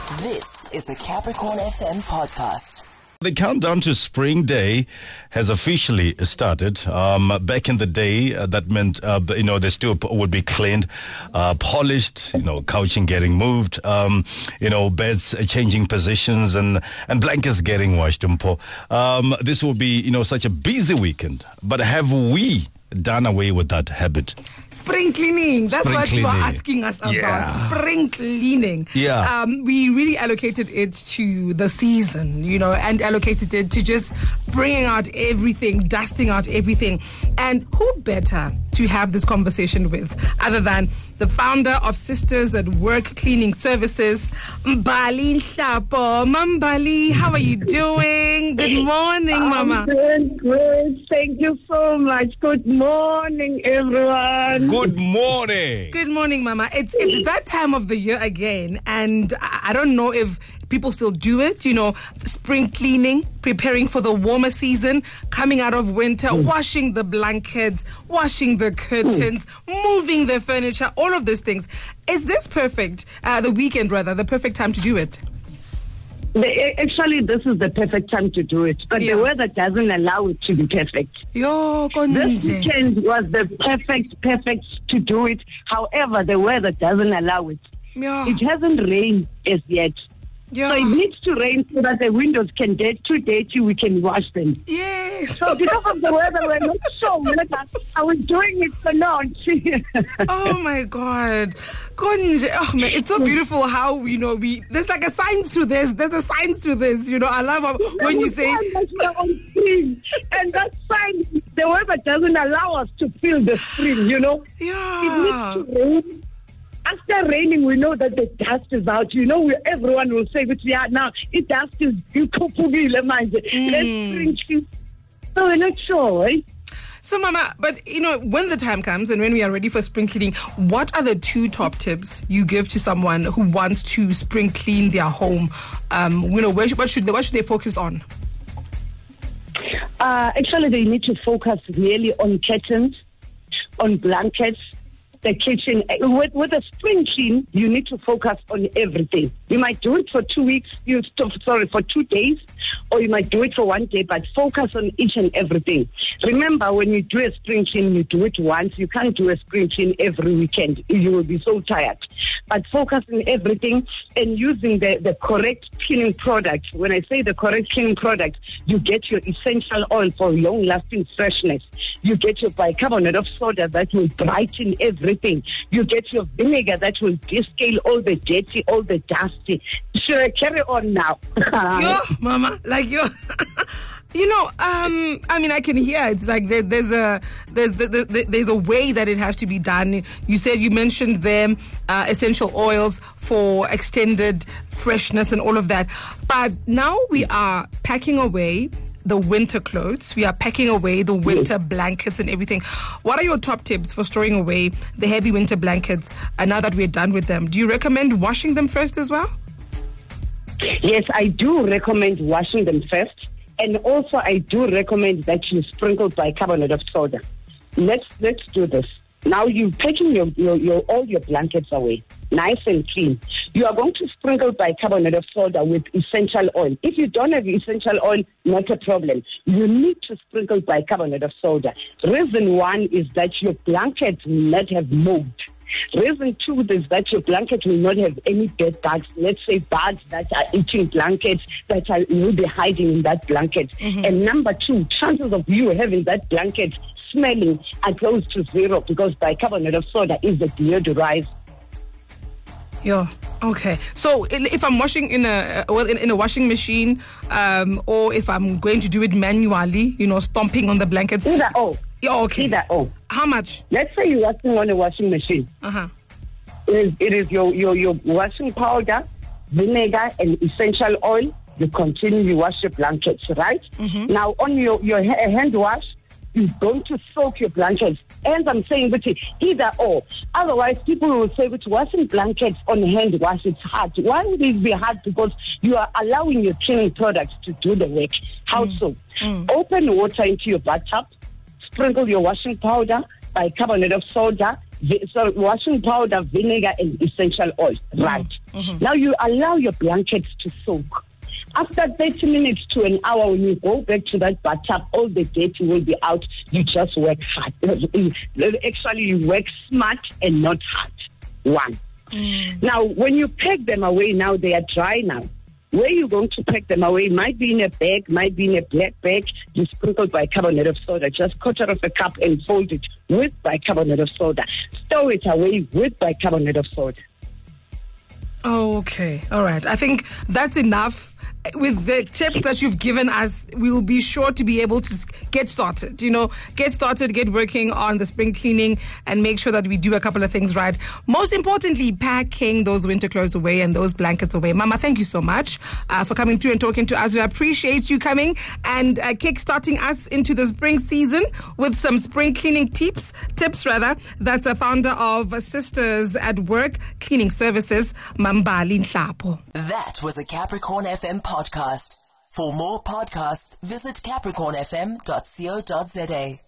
This is the Capricorn FM podcast. The countdown to Spring Day has officially started. Back in the day, that meant, the stoop would be cleaned, polished, couching getting moved, beds changing positions and blankets getting washed. This will be, such a busy weekend. But have we done away with that habit? Spring cleaning. That's what you are asking us about. Yeah. Spring cleaning. Yeah. We really allocated it to the season, and allocated it to just bringing out everything, dusting out everything. And who better to have this conversation with other than the founder of Sisters at Work Cleaning Services, Mbali Hlapo. Mbali, how are you doing? Good morning, Mama. I'm doing great. Thank you so much. Good morning, everyone. Good morning. Good morning, Mama. It's that time of the year again, and I don't know if people still do it, spring cleaning, preparing for the warmer season, coming out of winter, washing the blankets, washing the curtains, moving the furniture, all of these things. Is this perfect, the perfect time to do it? Actually, this is the perfect time to do it, but the weather doesn't allow it to be perfect. This weekend was the perfect to do it. However, the weather doesn't allow it. It hasn't rained as yet. So it needs to rain so that the windows can get too dirty, we can wash them. Yes. So because of the weather, we're not sure whether are we doing it or not. Oh my God. Oh man, it's so beautiful how, there's like a science to this. There's a science to this. I love how, when you say. And that science, the weather doesn't allow us to feel the spring, Yeah. It needs to rain. After raining, we know that the dust is out. Everyone will say, but now the dust is let's spring. So we're not sure, right? So, Mama, but, when the time comes and when we are ready for spring cleaning, what are the 2 top tips you give to someone who wants to spring clean their home? What should they focus on? Actually, they need to focus really on curtains, on blankets, the kitchen. With a spring clean, you need to focus on everything. You might do it for 2 weeks, for 2 days, or you might do it for 1 day, but focus on each and everything. Remember, when you do a spring clean, you do it once. You can't do a spring clean every weekend. You will be so tired. But focus on everything and using the correct cleaning product. When I say the correct cleaning product, you get your essential oil for long-lasting freshness. You get your bicarbonate of soda that will brighten everything. You get your vinegar that will descale all the dirty, all the dusty. Should I carry on now? Mama, I can hear it's like there's a way that it has to be done. You mentioned them essential oils for extended freshness and all of that. But now we are packing away the winter clothes. We are packing away the winter blankets and everything. What are your top tips for storing away the heavy winter blankets now that we're done with them? Do you recommend washing them first as well? Yes, I do recommend washing them first. And also, I do recommend that you sprinkle bicarbonate of soda. Let's do this. Now you're taking all your blankets away, nice and clean. You are going to sprinkle bicarbonate of soda with essential oil. If you don't have essential oil, not a problem. You need to sprinkle bicarbonate of soda. Reason 1 is that your blanket will not have mold. Reason 2 is that your blanket will not have any bed bugs. Let's say bugs that are eating blankets that will be hiding in that blanket. Mm-hmm. And number 2, chances of you having that blanket smelling are close to 0 because bicarbonate of soda is the deodorizer. Yeah. Okay. So if I'm washing in a washing machine, or if I'm going to do it manually, stomping on the blankets. Either or. Yeah. Okay. Either or. How much? Let's say you're washing on a washing machine. It is your washing powder, vinegar, and essential oil. You continually wash your blankets, right? Mm-hmm. Now on your hand wash, you're going to soak your blankets. And I'm saying, but either or. Otherwise, people will say, but washing blankets on hand wash, it's hard. Why would it be hard? Because you are allowing your cleaning products to do the work. How so? Open water into your bathtub, sprinkle your washing powder, bicarbonate of soda, washing powder, vinegar, and essential oil. Right. Now you allow your blankets to soak. After 30 minutes to an hour, when you go back to that bathtub, all the dirty will be out. You just work hard. Actually, you work smart and not hard. One. Now, when you pack them away, now they are dry now. Where you're going to pack them away might be in a bag, might be in a black bag. You sprinkle bicarbonate of soda, just quarter of a cup and fold it with bicarbonate of soda. Stow it away with bicarbonate of soda. Okay. All right. I think that's enough. With the tips that you've given us, we'll be sure to be able to get started, get working on the spring cleaning and make sure that we do a couple of things right. Most importantly, packing those winter clothes away and those blankets away. Mama, thank you so much for coming through and talking to us. We appreciate you coming and kick-starting us into the spring season with some spring cleaning tips. That's a founder of Sisters at Work Cleaning Services, Mambali Nhlapo. That was a Capricorn FM podcast. For more podcasts, visit capricornfm.co.za.